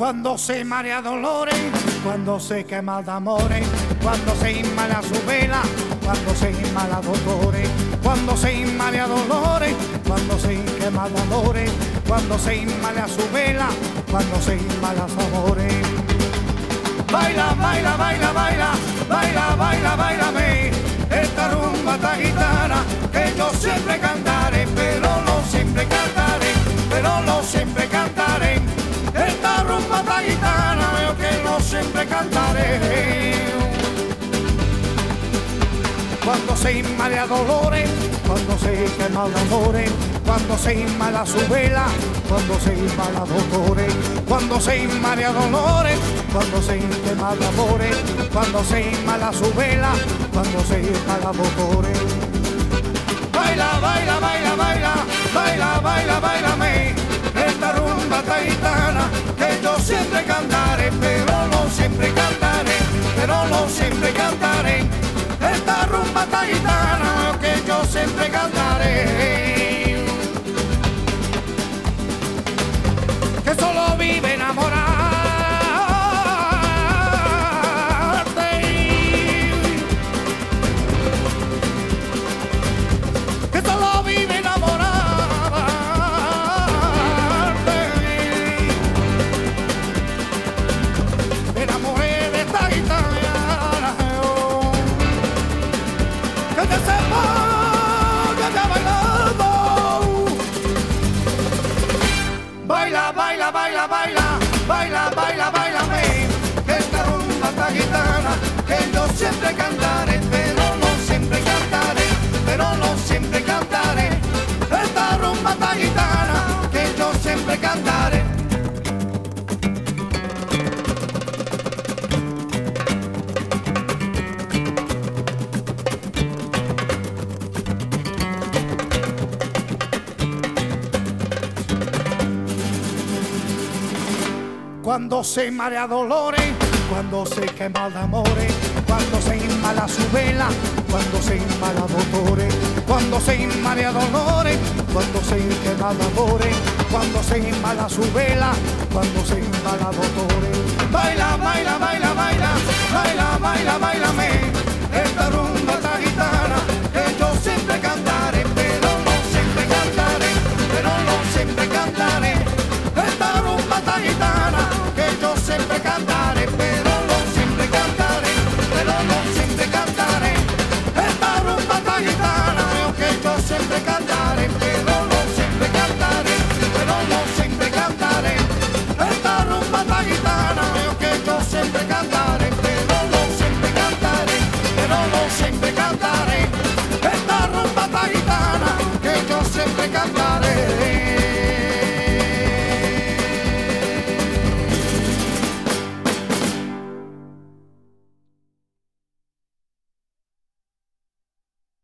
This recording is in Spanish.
Cuando se marea dolores, cuando se quema de amores, cuando se inmala su vela, cuando se inmala dolores, cuando se inmala dolores, cuando se quema de amores, cuando se inmala su vela, cuando se inmala amores. Baila, baila, baila, baila, baila, baila, bailame esta rumba, esta gitana que yo siempre cantaré, pero no siempre cantaré, pero no siempre cantaré. Esta rumba, esta gitana yo que no siempre cantaré. Cuando se inmala dolores, cuando se quema de amores, cuando se inmala su vela, cuando se inmala dolores, cuando se inmala dolores, cuando se quema de amores, cuando se inmala su vela, cuando se inmala dolores. Baila, baila, baila, baila, baila, baila, bailame esta rumba, esta gitana que yo siempre cantaré, pero no siempre cantaré, pero no siempre cantaré. Esta rumba, esta gitana que yo siempre cantaré. Que solo vive enamorarte, que solo vive enamorarte. Me enamoré de esta gitana, que te sepa que te bailando. Baila, baila, baila, baila, baila, baila, bailame esta rumba, esta gitana que yo siempre cantaré, pero no siempre cantaré, pero no siempre cantaré. Esta rumba, esta gitana que yo siempre cantaré. Cuando se marea dolores, cuando se quema de amores, cuando se inmala su vela, cuando se inmala dolores, cuando se inmala dolores, cuando se quema de amores, cuando se inmala su vela, cuando se inmala dolores. Baila, baila, baila, baila, baila, baila, bailame esta rumba, esta gitana que yo siempre cantaré, pero no siempre cantaré, pero no siempre cantaré. Esta rumba, esta gitana que yo siempre cantaré, pero no siempre cantaré, pero no siempre cantaré. Esta rumba, esta gitana que yo siempre cantaré, pero no siempre cantaré, pero no siempre cantaré. Esta rumba, esta gitana que yo siempre cantaré, pero no siempre cantaré, pero no siempre cantaré. Esta rumba, esta gitana que yo siempre cantaré.